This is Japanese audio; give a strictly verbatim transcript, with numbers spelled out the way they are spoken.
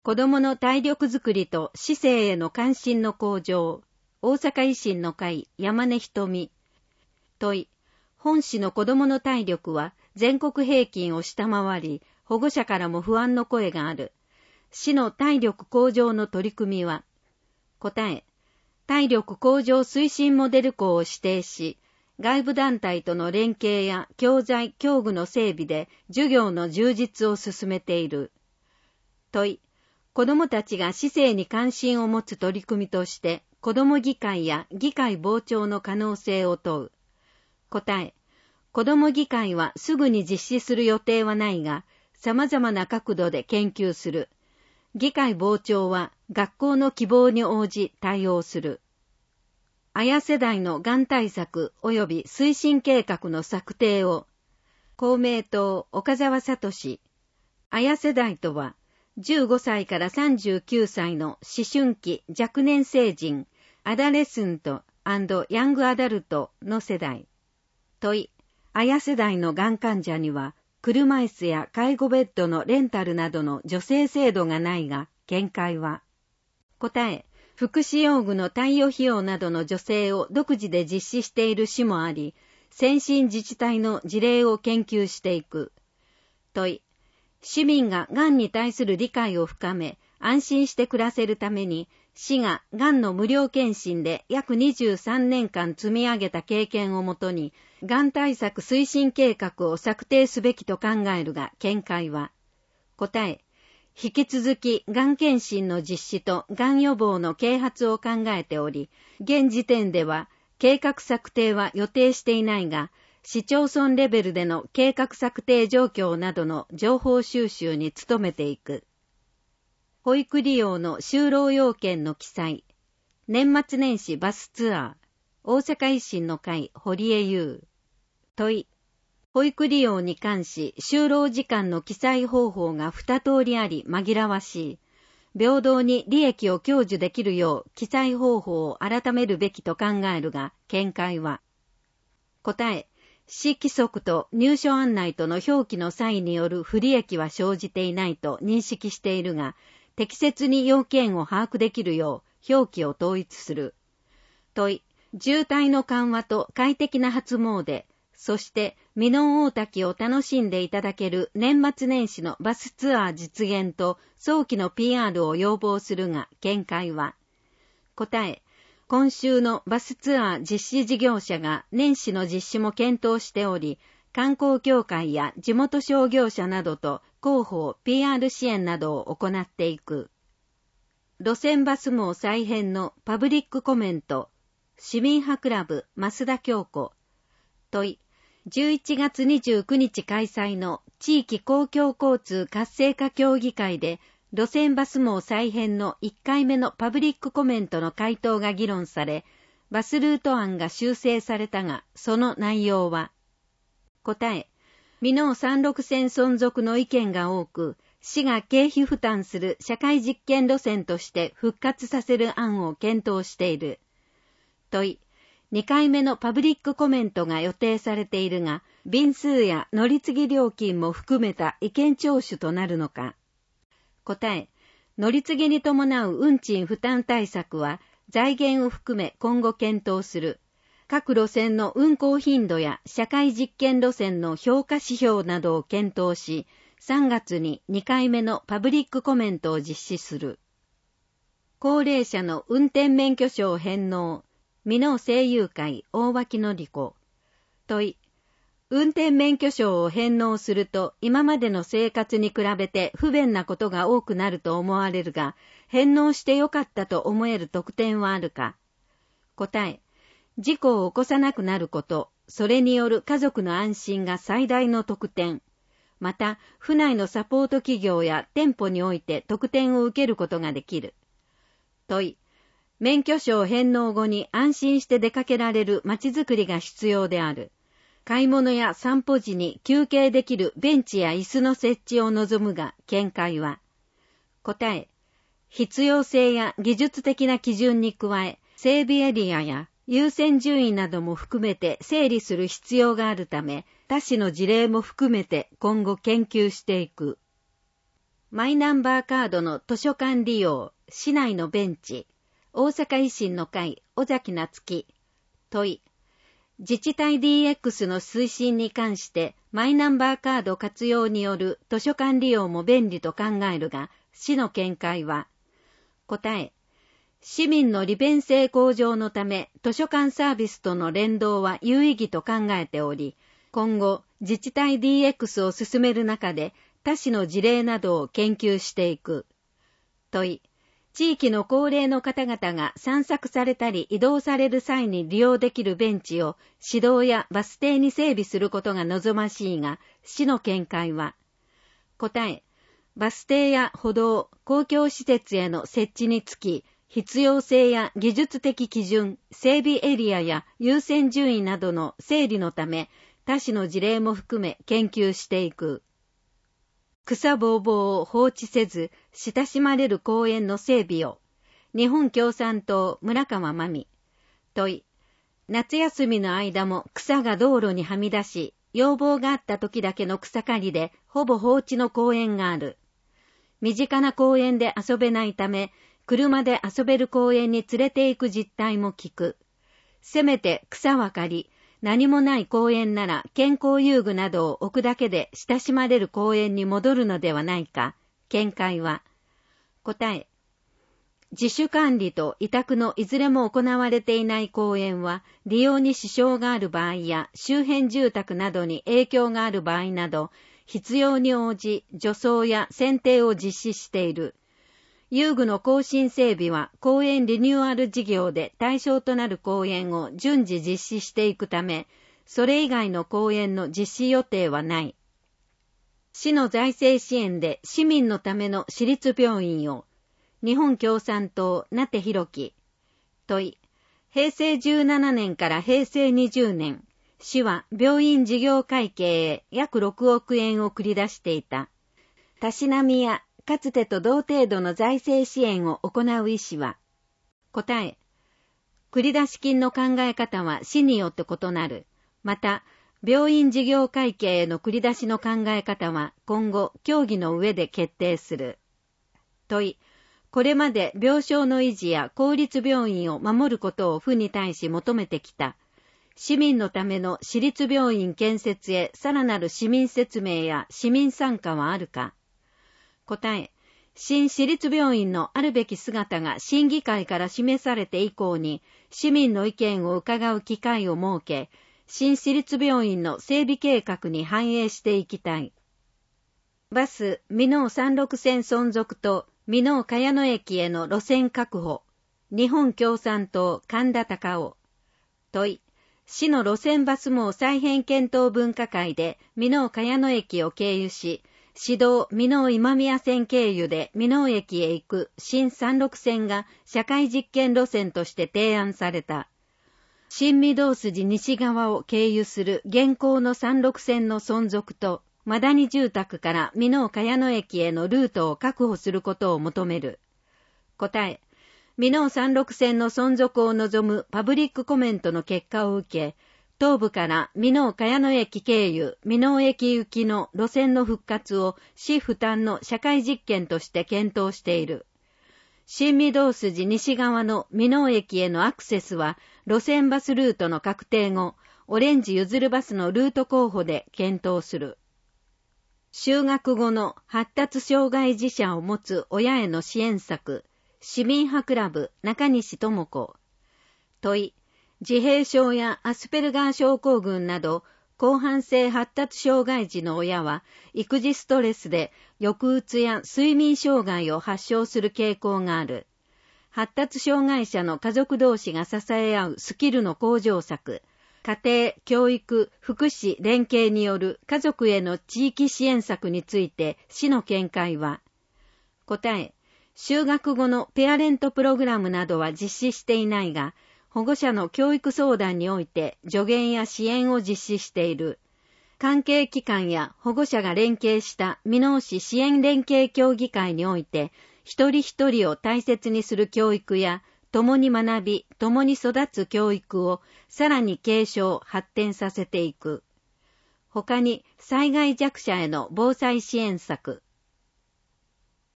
子どもの体力づくりと市政への関心の向上。大阪維新の会山根瞳。問い。本市の子どもの体力は全国平均を下回り、保護者からも不安の声がある。市の体力向上の取り組みは。答え。体力向上推進モデル校を指定し、外部団体との連携や教材、教具の整備で授業の充実を進めている。問い。子どもたちが市政に関心を持つ取り組みとして、子ども議会や議会傍聴の可能性を問う。答え。子ども議会はすぐに実施する予定はないが、様々な角度で研究する。議会傍聴は学校の希望に応じ対応する。綾世代のがん対策及び推進計画の策定を。公明党岡澤聡。綾世代とは、じゅうごさいからさんじゅうきゅうさいの思春期若年成人、アダレスント&ヤングアダルトの世代。問い。綾世代のがん患者には、車椅子や介護ベッドのレンタルなどの助成制度がないが、見解は。答え。福祉用具の貸与費用などの助成を独自で実施している市もあり、先進自治体の事例を研究していく。問い。市民ががんに対する理解を深め、安心して暮らせるために、市ががんの無料検診で約にじゅうさんねんかん積み上げた経験をもとに、がん対策推進計画を策定すべきと考えるが、見解は。答え。引き続き、がん検診の実施とがん予防の啓発を考えており、現時点では、計画策定は予定していないが、市町村レベルでの計画策定状況などの情報収集に努めていく。保育利用の就労要件の記載。年末年始バスツアー。大阪維新の会堀江優。問い。保育利用に関し就労時間の記載方法が二通りあり紛らわしい。平等に利益を享受できるよう記載方法を改めるべきと考えるが、見解は。答え。市規則と入所案内との表記の際による不利益は生じていないと認識しているが、適切に要件を把握できるよう表記を統一する。問い。渋滞の緩和と快適な初詣、そして箕面大滝を楽しんでいただける年末年始のバスツアー実現と早期の ピーアール を要望するが、見解は。答え。今週のバスツアー実施事業者が年始の実施も検討しており、観光協会や地元商業者などと広報 ピーアール 支援などを行っていく。路線バス網再編のパブリックコメント。市民派クラブ増田京子。問い。じゅういちがつにじゅうくにち開催の地域公共交通活性化協議会で、路線バス網再編のいっかいめのパブリックコメントの回答が議論され、バスルート案が修正されたが、その内容は。答え。箕面三六線存続の意見が多く、市が経費負担する社会実験路線として復活させる案を検討している。問い。にかいめのパブリックコメントが予定されているが、便数や乗り継ぎ料金も含めた意見聴取となるのか。答え。乗り継ぎに伴う運賃負担対策は財源を含め今後検討する。各路線の運行頻度や社会実験路線の評価指標などを検討し、さんがつににかいめのパブリックコメントを実施する。高齢者の運転免許証返納。箕面声友会大脇のり子。問い。運転免許証を返納すると今までの生活に比べて不便なことが多くなると思われるが、返納してよかったと思える特典はあるか。答え。事故を起こさなくなること、それによる家族の安心が最大の特典。また、府内のサポート企業や店舗において特典を受けることができる。問い。免許証返納後に安心して出かけられる街づくりが必要である。買い物や散歩時に休憩できるベンチや椅子の設置を望むが、見解は。答え。必要性や技術的な基準に加え、整備エリアや優先順位なども含めて整理する必要があるため、他市の事例も含めて今後研究していく。 マイナンバーカードの図書館利用、市内のベンチ、大阪維新の会、尾崎夏樹。問い。自治体 ディーエックス の推進に関してマイナンバーカード活用による図書館利用も便利と考えるが、市の見解は。答え。市民の利便性向上のため図書館サービスとの連動は有意義と考えており、今後自治体 ディーエックス を進める中で他市の事例などを研究していく。問い。地域の高齢の方々が散策されたり移動される際に利用できるベンチを市道やバス停に整備することが望ましいが、市の見解は。答え。バス停や歩道、公共施設への設置につき、必要性や技術的基準、整備エリアや優先順位などの整理のため、他市の事例も含め研究していく。草ぼうぼうを放置せず、親しまれる公園の整備を。日本共産党村川真美。問い。夏休みの間も草が道路にはみ出し、要望があった時だけの草刈りでほぼ放置の公園がある。身近な公園で遊べないため、車で遊べる公園に連れて行く実態も聞く。せめて草は刈り、何もない公園なら健康遊具などを置くだけで親しまれる公園に戻るのではないか。見解は。答え。自主管理と委託のいずれも行われていない公園は、利用に支障がある場合や周辺住宅などに影響がある場合など、必要に応じ除草や剪定を実施している。遊具の更新整備は公園リニューアル事業で対象となる公園を順次実施していくため、それ以外の公園の実施予定はない。市の財政支援で市民のための私立病院を。日本共産党名手弘樹。問い。平成じゅうななねんから平成にじゅうねん、市は病院事業会計へ約ろくおくえんを繰り出していた。たしなみやかつてと同程度の財政支援を行う意思は。答え。繰出金の考え方は市によって異なる。また、病院事業会計への繰り出しの考え方は今後協議の上で決定する。問い。これまで病床の維持や公立病院を守ることを府に対し求めてきた。市民のための私立病院建設へさらなる市民説明や市民参加はあるか。答え。新私立病院のあるべき姿が審議会から示されて以降に市民の意見を伺う機会を設け、新私立病院の整備計画に反映していきたい。バス箕面さんろく線存続と箕面茅野駅への路線確保。日本共産党神田隆夫。問い。市の路線バス網再編検討分科会で箕面茅野駅を経由し、市道箕面今宮線経由で箕面駅へ行く新さんろく線が社会実験路線として提案された。新御堂筋西側を経由する現行のさんろく線の存続と、マダニ住宅から箕面茅野駅へのルートを確保することを求める。答え。箕面さんろく線の存続を望むパブリックコメントの結果を受け、東部から箕面茅野駅経由、箕面駅行きの路線の復活を市負担の社会実験として検討している。新御堂筋西側の箕面駅へのアクセスは、路線バスルートの確定後、オレンジゆずるバスのルート候補で検討する。就学後の発達障害児者を持つ親への支援策、市民派クラブ中西智子。問い。自閉症やアスペルガー症候群など広汎性発達障害児の親は育児ストレスで抑うつや睡眠障害を発症する傾向がある。発達障害者の家族同士が支え合うスキルの向上策、家庭、教育、福祉連携による家族への地域支援策について市の見解は。答え。就学後のペアレントプログラムなどは実施していないが、保護者の教育相談において助言や支援を実施している。関係機関や保護者が連携した箕面市支援連携協議会において、一人一人を大切にする教育や、共に学び、共に育つ教育をさらに継承、発展させていく。他に災害弱者への防災支援策、